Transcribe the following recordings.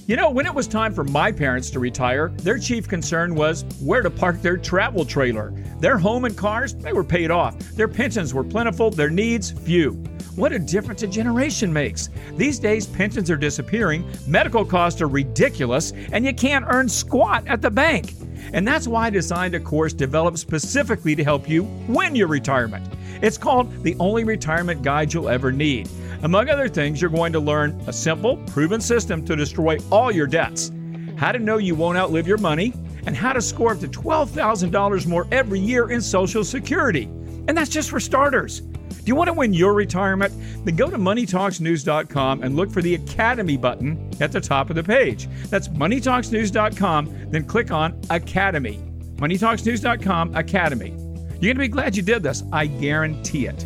You know, when it was time for my parents to retire, their chief concern was where to park their travel trailer. Their home and cars, they were paid off. Their pensions were plentiful, their needs few. What a difference a generation makes. These days, pensions are disappearing, medical costs are ridiculous, and you can't earn squat at the bank. And that's why I designed a course developed specifically to help you win your retirement. It's called The Only Retirement Guide You'll Ever Need. Among other things, you're going to learn a simple, proven system to destroy all your debts, how to know you won't outlive your money, and how to score up to $12,000 more every year in Social Security. And that's just for starters. Do you want to win your retirement? Then go to MoneyTalksNews.com and look for the Academy button at the top of the page. That's MoneyTalksNews.com, then click on Academy. MoneyTalksNews.com, Academy. You're going to be glad you did this. I guarantee it.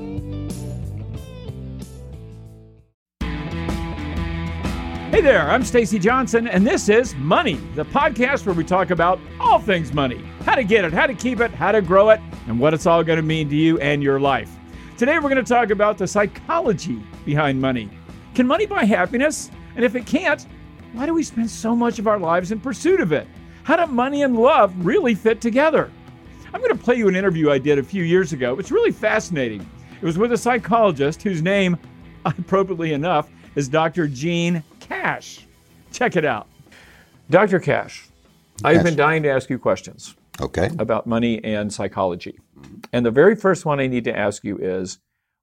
Hey there, I'm Stacey Johnson, and this is Money, the podcast where we talk about all things money. How to get it, how to keep it, how to grow it, and what it's all going to mean to you and your life. Today we're going to talk about the psychology behind money. Can money buy happiness? And if it can't, why do we spend so much of our lives in pursuit of it? How do money and love really fit together? I'm going to play you an interview I did a few years ago. It's really fascinating. It was with a psychologist whose name, appropriately enough, is Dr. Gene Cash. Check it out. Dr. Cash, I've been dying to ask you questions about money and psychology. And the very first one I need to ask you is,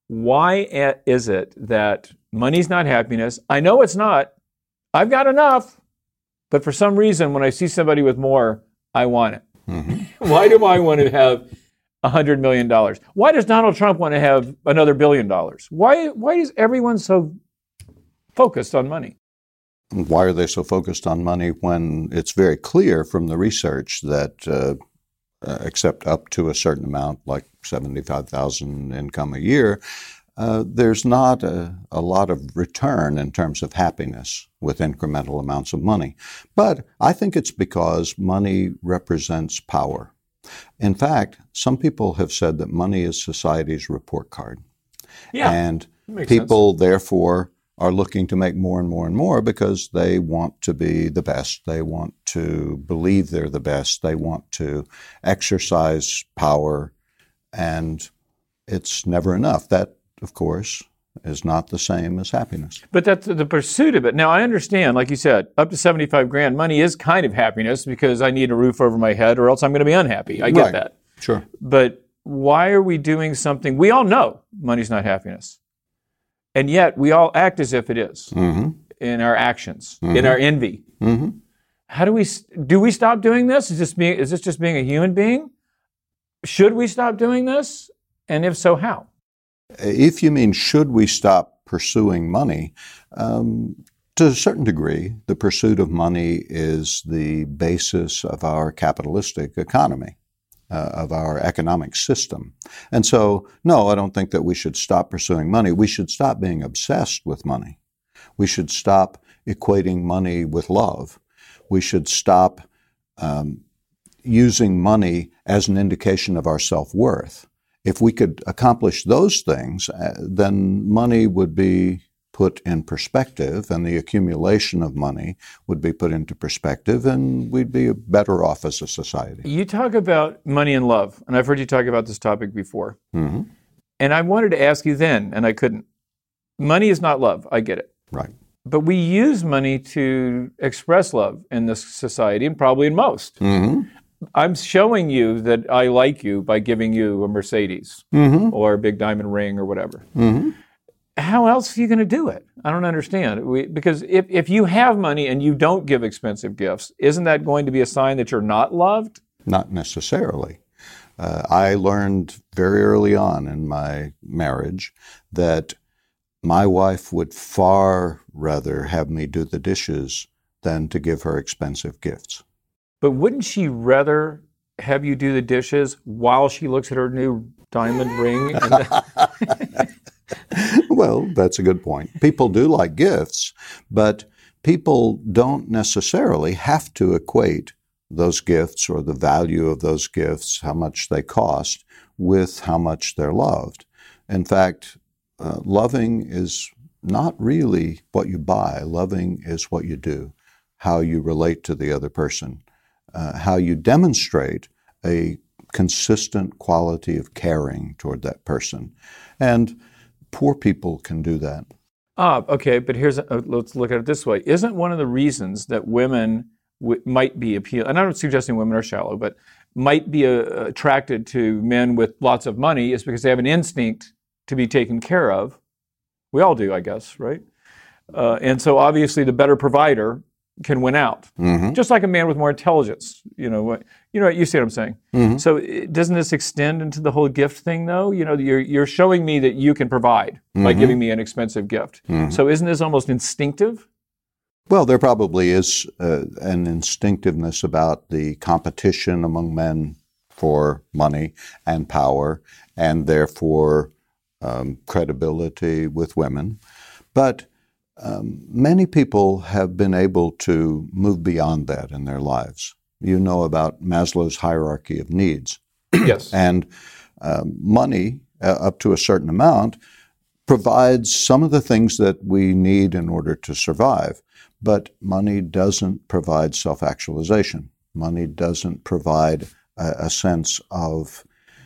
why is it that money's not happiness? I know it's not. I've got enough. But for some reason, when I see somebody with more, I want it. Mm-hmm. Why do I want to have $100 million? Why does Donald Trump want to have another $1 billion? Why is everyone so focused on money? Why are they so focused on money when it's very clear from the research that except up to a certain amount, like $75,000 income a year, there's not a lot of return in terms of happiness with incremental amounts of money. But I think it's because money represents power. In fact, some people have said that money is society's report card. Yeah, and people, therefore, are looking to make more and more and more because they want to be the best. They want to believe they're the best. They want to exercise power, and it's never enough. That, of course, is not the same as happiness. But that's the pursuit of it. Now, I understand, like you said, up to $75,000, money is kind of happiness because I need a roof over my head or else I'm going to be unhappy. I get that. Sure. But why are we doing something? We all know money's not happiness. And yet, we all act as if it is in our actions, in our envy. Mm-hmm. How do we stop doing this? Is this just being a human being? Should we stop doing this? And if so, how? If you mean, should we stop pursuing money, to a certain degree, the pursuit of money is the basis of our capitalistic economy. Of our economic system. And so, no, I don't think that we should stop pursuing money. We should stop being obsessed with money. We should stop equating money with love. We should stop using money as an indication of our self-worth. If we could accomplish those things, then money would be put in perspective, and the accumulation of money would be put into perspective, and we'd be better off as a society. You talk about money and love, and I've heard you talk about this topic before. Mm-hmm. And I wanted to ask you then, and I couldn't. Money is not love. I get it. Right. But we use money to express love in this society, and probably in most. Mm-hmm. I'm showing you that I like you by giving you a Mercedes or a big diamond ring or whatever. Mm-hmm. How else are you going to do it? I don't understand. Because if you have money and you don't give expensive gifts, isn't that going to be a sign that you're not loved? Not necessarily. I learned very early on in my marriage that my wife would far rather have me do the dishes than to give her expensive gifts. But wouldn't she rather have you do the dishes while she looks at her new diamond ring? Well, that's a good point. People do like gifts, but people don't necessarily have to equate those gifts or the value of those gifts, how much they cost, with how much they're loved. In fact, loving is not really what you buy. Loving is what you do. how you relate to the other person, how you demonstrate a consistent quality of caring toward that person. And poor people can do that. Okay, but let's look at it this way. Isn't one of the reasons that women might be appealed, and I'm not suggesting women are shallow, but might be attracted to men with lots of money is because they have an instinct to be taken care of. We all do, I guess, right? And so obviously the better provider can win out, just like a man with more intelligence. You see what I'm saying? So doesn't this extend into the whole gift thing, though? You're showing me that you can provide by giving me an expensive gift. So isn't this almost instinctive? Well, there probably is an instinctiveness about the competition among men for money and power, and therefore credibility with women. But many people have been able to move beyond that in their lives. You know about Maslow's hierarchy of needs. Yes. And money, up to a certain amount, provides some of the things that we need in order to survive. But money doesn't provide self-actualization. Money doesn't provide a sense of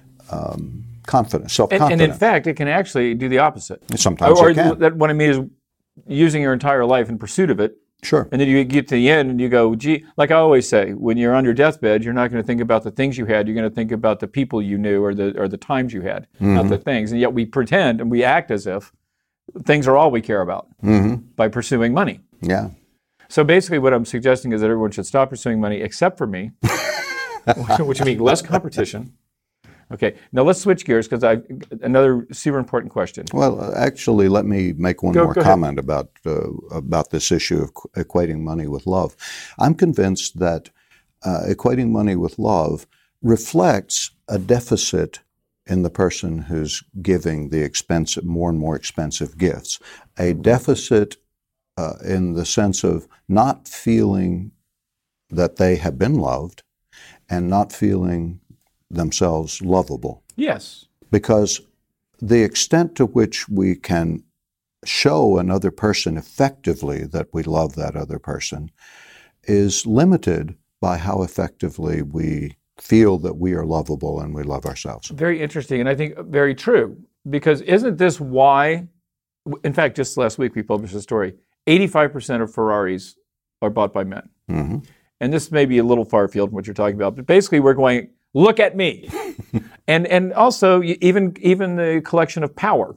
confidence, self-confidence. And in fact, it can actually do the opposite. Sometimes it can. What I mean is using your entire life in pursuit of it. Sure. And then you get to the end and you go, gee, like I always say, when you're on your deathbed, you're not going to think about the things you had. You're going to think about the people you knew or the times you had, not the things. And yet we pretend and we act as if things are all we care about by pursuing money. Yeah. So basically what I'm suggesting is that everyone should stop pursuing money except for me, which means less competition. Okay, now let's switch gears because another super important question. Well, actually, let me make one more comment about this issue of equating money with love. I'm convinced that equating money with love reflects a deficit in the person who's giving the more and more expensive gifts. A deficit in the sense of not feeling that they have been loved and not feeling themselves lovable. Yes. Because the extent to which we can show another person effectively that we love that other person is limited by how effectively we feel that we are lovable and we love ourselves. Very interesting, and I think very true. Because isn't this why, in fact, just last week we published a story, 85% of Ferraris are bought by men. And this may be a little far afield from what you're talking about, but basically we're going, look at me. and also even the collection of power.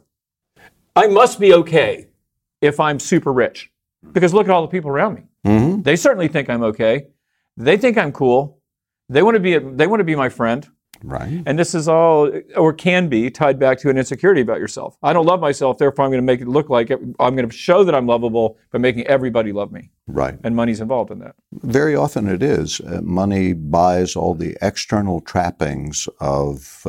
I must be okay if I'm super rich. Because look at all the people around me. They certainly think I'm okay. They think I'm cool. They want to be my friend. Right. And this is all, or can be, tied back to an insecurity about yourself. I don't love myself, therefore I'm going to make it look like it. I'm going to show that I'm lovable by making everybody love me. Right. And money's involved in that. Very often it is. Money buys all the external trappings of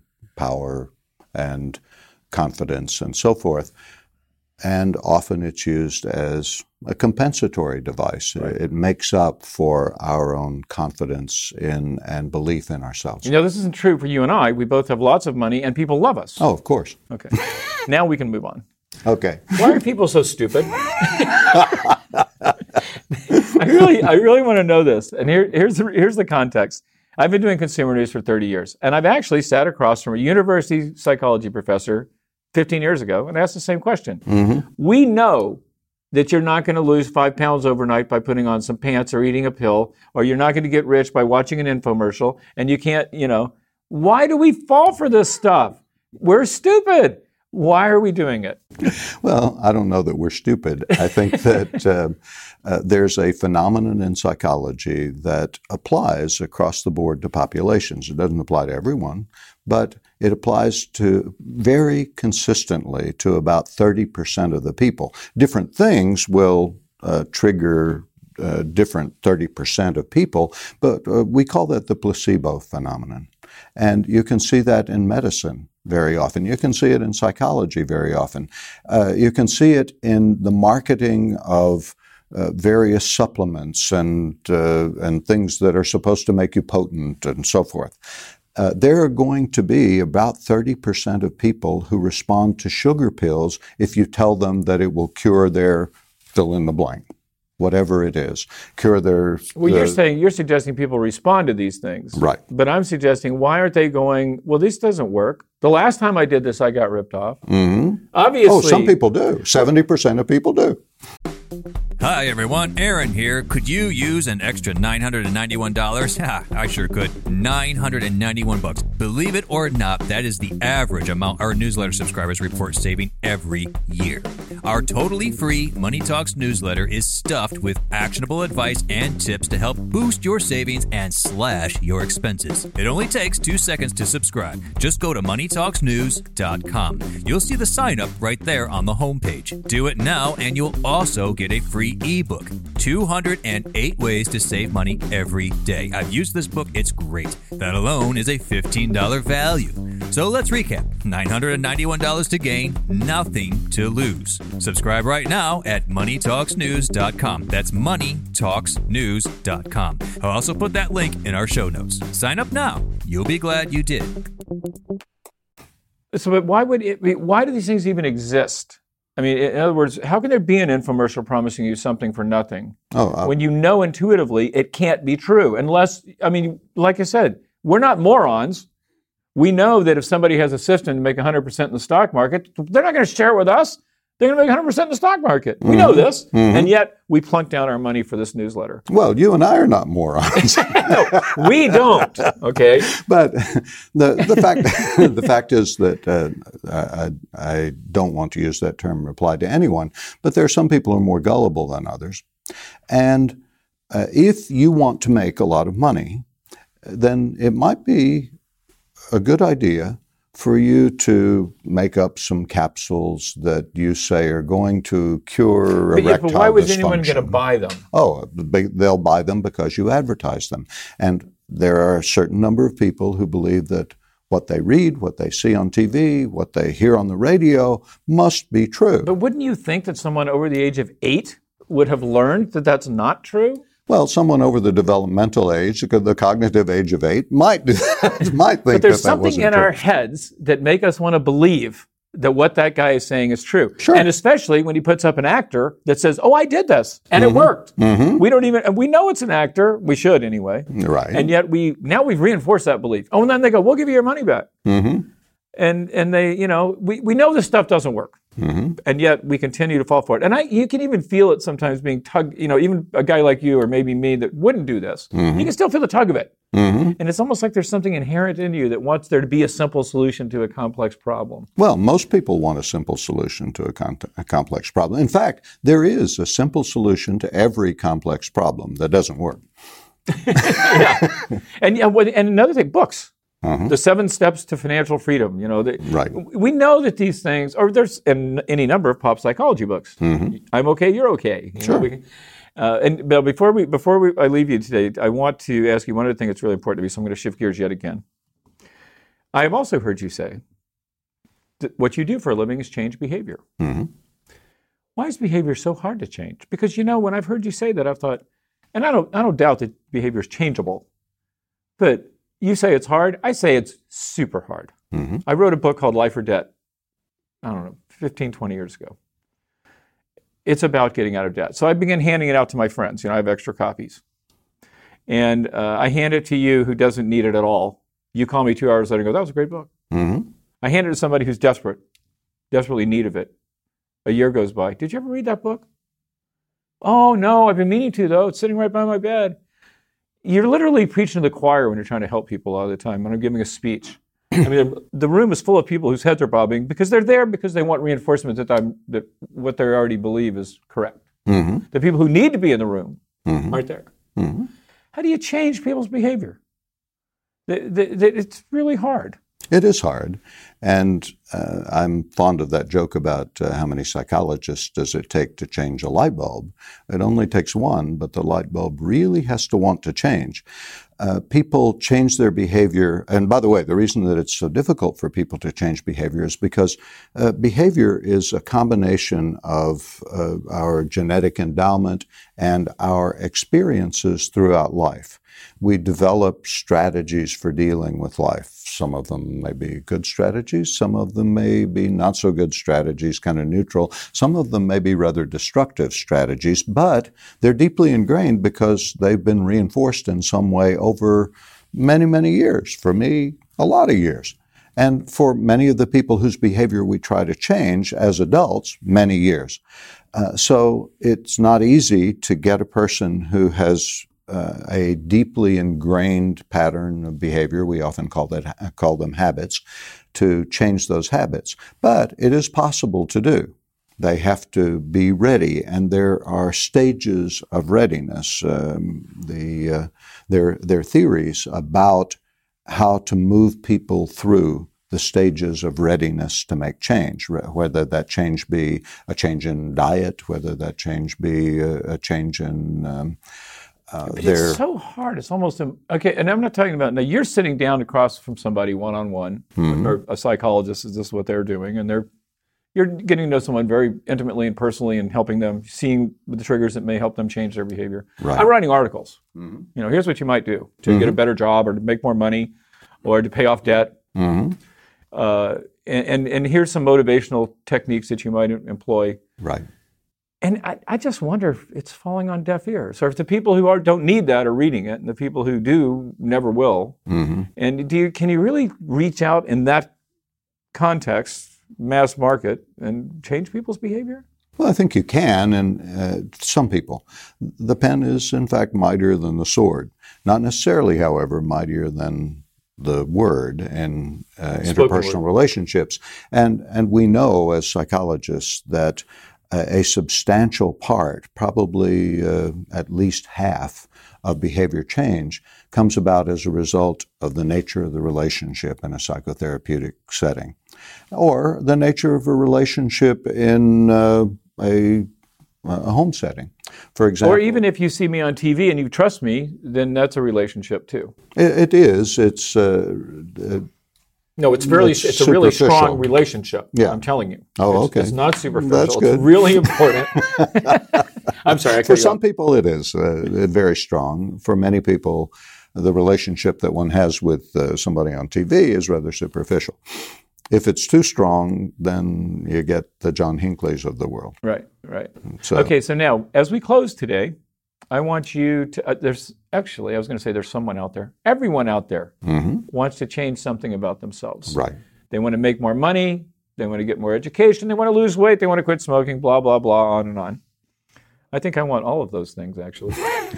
power and confidence and so forth. And often it's used as a compensatory device. Right. It makes up for our own confidence in and belief in ourselves. This isn't true for you and I. We both have lots of money and people love us. Oh, of course. Okay. Now we can move on. Okay. Why are people so stupid? I really want to know this. And here's the context. I've been doing consumer news for 30 years, and I've actually sat across from a university psychology professor 15 years ago and asked the same question. We know that you're not going to lose 5 pounds overnight by putting on some pants or eating a pill, or you're not going to get rich by watching an infomercial, and you can't, why do we fall for this stuff? We're stupid. Why are we doing it? Well, I don't know that we're stupid. I think that there's a phenomenon in psychology that applies across the board to populations. It doesn't apply to everyone, but it applies to very consistently to about 30% of the people. Different things will trigger different 30% of people, but we call that the placebo phenomenon. And you can see that in medicine very often. You can see it in psychology very often. You can see it in the marketing of various supplements and things that are supposed to make you potent and so forth. There are going to be about 30% of people who respond to sugar pills if you tell them that it will cure their fill in the blank. whatever it is. Cure their... Well, you're suggesting people respond to these things. Right. But I'm suggesting, why aren't they going, well, this doesn't work. The last time I did this, I got ripped off. Mm-hmm. Obviously. Oh, some people do. 70% of people do. Hi, everyone. Aaron here. Could you use an extra $991? Ha, I sure could. $991. Believe it or not, that is the average amount our newsletter subscribers report saving every year. Our totally free Money Talks newsletter is stuffed with actionable advice and tips to help boost your savings and slash your expenses. It only takes 2 seconds to subscribe. Just go to moneytalksnews.com. You'll see the sign up right there on the homepage. Do it now, and you'll also get a free ebook, 208 Ways to Save Money Every Day. I've used this book. It's great. That alone is a $15 value. So let's recap. $991 to gain, nothing to lose. Subscribe right now at moneytalksnews.com. That's moneytalksnews.com. I'll also put that link in our show notes. Sign up now. You'll be glad you did. So, but why do these things even exist? I mean, in other words, how can there be an infomercial promising you something for nothing when you know intuitively it can't be true? Unless, I mean, like I said, we're not morons. We know that if somebody has a system to make 100% in the stock market, they're not going to share it with us. They're going to make 100% in the stock market. We know this, and yet we plunk down our money for this newsletter. Well, you and I are not morons. No, we don't. Okay, but the fact is that I don't want to use that term apply to anyone. But there are some people who are more gullible than others, and if you want to make a lot of money, then it might be a good idea for you to make up some capsules that you say are going to cure erectile but why was dysfunction. anyone going to buy them? Oh, they'll buy them because you advertise them. And there are a certain number of people who believe that what they read, what they see on TV, what they hear on the radio must be true. But wouldn't you think that someone over the age of 8 would have learned that that's not true? Well, someone over the developmental age, the cognitive age of 8, might think but there's that something wasn't in true. our heads that make us want to believe that what that guy is saying is true. Sure. And especially when he puts up an actor that says, "Oh, I did this and it worked." We don't even, and we know it's an actor. We should anyway. Right. And yet we've reinforced that belief. Oh, and then they go, "We'll give you your money back." And they, we know this stuff doesn't work. And yet we continue to fall for it. And you can even feel it sometimes being tugged, even a guy like you or maybe me that wouldn't do this. You can still feel the tug of it. And it's almost like there's something inherent in you that wants there to be a simple solution to a complex problem. Well, most people want a simple solution to a complex problem. In fact, there is a simple solution to every complex problem that doesn't work. Yeah. And another thing, books. The 7 Steps to Financial Freedom. Right. We know that these things, or there's any number of pop psychology books. I'm okay, you're okay. Sure. And Bill, before I leave you today, I want to ask you one other thing that's really important to me. So I'm going to shift gears yet again. I have also heard you say that what you do for a living is change behavior. Why is behavior so hard to change? Because when I've heard you say that, I've thought, and I don't doubt that behavior is changeable, but you say it's hard. I say it's super hard. I wrote a book called Life or Debt, 15, 20 years ago. It's about getting out of debt. So I began handing it out to my friends. I have extra copies. And I hand it to you who doesn't need it at all. You call me 2 hours later and go, "That was a great book." I hand it to somebody who's desperately in need of it. A year goes by. "Did you ever read that book?" "Oh, no, I've been meaning to, though. It's sitting right by my bed." You're literally preaching to the choir when you're trying to help people all the time. When I'm giving a speech, the room is full of people whose heads are bobbing because they're there because they want reinforcement that what they already believe is correct. The people who need to be in the room aren't there. How do you change people's behavior? It's really hard. It is hard. And I'm fond of that joke about how many psychologists does it take to change a light bulb. It only takes one, but the light bulb really has to want to change. people change their behavior. And by the way, the reason that it's so difficult for people to change behavior is because behavior is a combination of our genetic endowment and our experiences throughout life. We develop strategies for dealing with life. Some of them may be good strategies. Some of them may be not so good strategies, kind of neutral. Some of them may be rather destructive strategies, but they're deeply ingrained because they've been reinforced in some way over many, many years. For me, a lot of years. And for many of the people whose behavior we try to change as adults, many years. So it's not easy to get a person who has a deeply ingrained pattern of behavior, we often call them habits, to change those habits. But it is possible to do. They have to be ready, and there are stages of readiness. There are theories about how to move people through the stages of readiness to make change, whether that change be a change in diet, whether that change be a change in it's so hard. It's almost okay. And I'm not talking about now. You're sitting down across from somebody one-on-one, or a psychologist. Is this what they're doing? And you're getting to know someone very intimately and personally, and helping them, seeing the triggers that may help them change their behavior. Right. I'm writing articles. Here's what you might do to get a better job, or to make more money, or to pay off debt. And here's some motivational techniques that you might employ. Right. And I just wonder if it's falling on deaf ears, or if the people who don't need that are reading it, and the people who do never will. And can you really reach out in that context, mass market, and change people's behavior? Well, I think you can, and some people. The pen is, in fact, mightier than the sword. Not necessarily, however, mightier than the word and interpersonal relationships. And we know as psychologists that a substantial part, probably at least half of behavior change, comes about as a result of the nature of the relationship in a psychotherapeutic setting, or the nature of a relationship in a home setting, for example. Or even if you see me on TV and you trust me, then that's a relationship too. It is. It's no, it's a really strong relationship. Yeah. I'm telling you. Oh, okay. It's not superficial. That's good. It's really important. I'm sorry. For some people, it is very strong. For many people, the relationship that one has with somebody on TV is rather superficial. If it's too strong, then you get the John Hinckleys of the world. Right. Okay, so now, as we close today, I want you to, I was going to say there's someone out there. Everyone out there wants to change something about themselves. Right. They want to make more money. They want to get more education. They want to lose weight. They want to quit smoking, blah, blah, blah, on and on. I think I want all of those things, actually.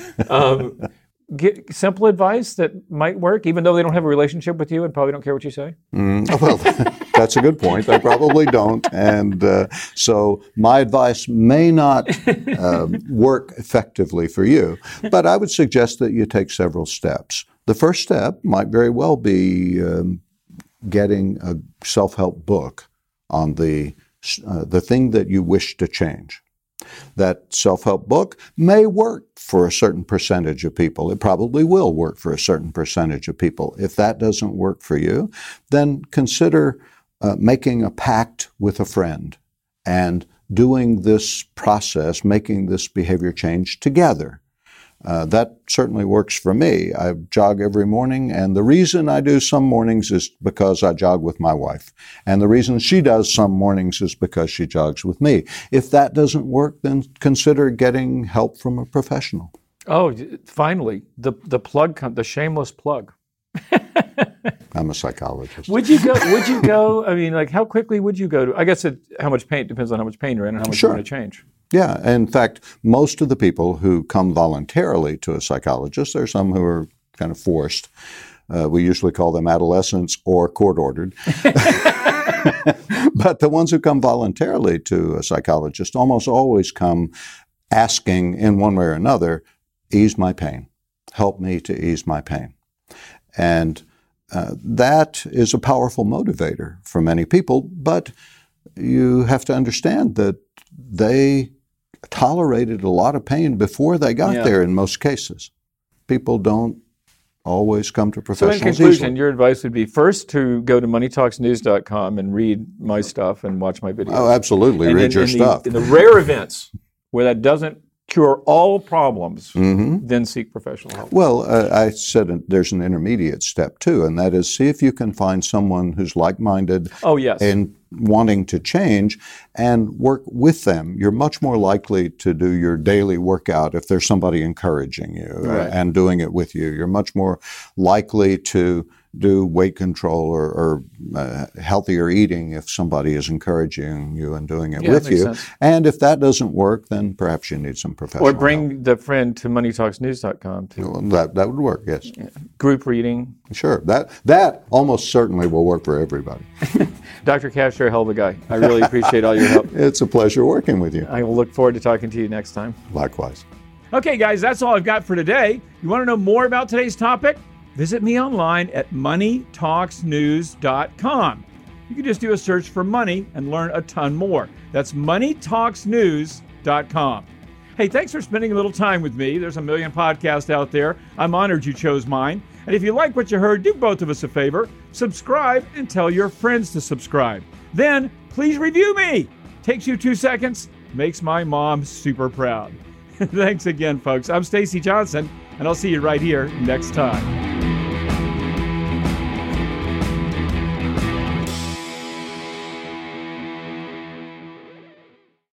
Get simple advice that might work, even though they don't have a relationship with you and probably don't care what you say? Well, that's a good point. They probably don't. And so my advice may not work effectively for you, but I would suggest that you take several steps. The first step might very well be getting a self-help book on the thing that you wish to change. That self-help book may work for a certain percentage of people. It probably will work for a certain percentage of people. If that doesn't work for you, then consider making a pact with a friend and doing this process, making this behavior change together. That certainly works for me. I jog every morning, and the reason I do some mornings is because I jog with my wife. And the reason she does some mornings is because she jogs with me. If that doesn't work, then consider getting help from a professional. Oh, finally, the the shameless plug. I'm a psychologist. Would you go? I mean, like, how quickly would you go to? I guess how much pain depends on how much pain you're in and how much you're going to change. Yeah. In fact, most of the people who come voluntarily to a psychologist, there are some who are kind of forced. We usually call them adolescents or court-ordered. But the ones who come voluntarily to a psychologist almost always come asking in one way or another, ease my pain. Help me to ease my pain. And that is a powerful motivator for many people, but you have to understand that they tolerated a lot of pain before they got there in most cases. People don't always come to So professionals in conclusion, easily. your advice would be first to go to moneytalksnews.com and read my stuff and watch my videos. Oh, absolutely. And Read then your in stuff. In the rare events where that doesn't cure all problems, then seek professional help. Well, I said there's an intermediate step too, and that is see if you can find someone who's like-minded Oh, yes. and wanting to change and work with them. You're much more likely to do your daily workout if there's somebody encouraging you Right. and doing it with you. You're much more likely to do weight control or healthier eating if somebody is encouraging you and doing it Yeah, with makes you. sense. And if that doesn't work, then perhaps you need some professional Or help. bring the friend to moneytalksnews.com to Well, that would work, yes. group reading. Sure. That almost certainly will work for everybody. Dr. Cash, you're a hell of a guy. I really appreciate all your help. It's a pleasure working with you. I will look forward to talking to you next time. Likewise. Okay, guys, that's all I've got for today. You want to know more about today's topic? Visit me online at moneytalksnews.com. You can just do a search for money and learn a ton more. That's moneytalksnews.com. Hey, thanks for spending a little time with me. There's a million podcasts out there. I'm honored you chose mine. And if you like what you heard, do both of us a favor. Subscribe and tell your friends to subscribe. Then, please review me. Takes you 2 seconds, makes my mom super proud. Thanks again, folks. I'm Stacy Johnson, and I'll see you right here next time.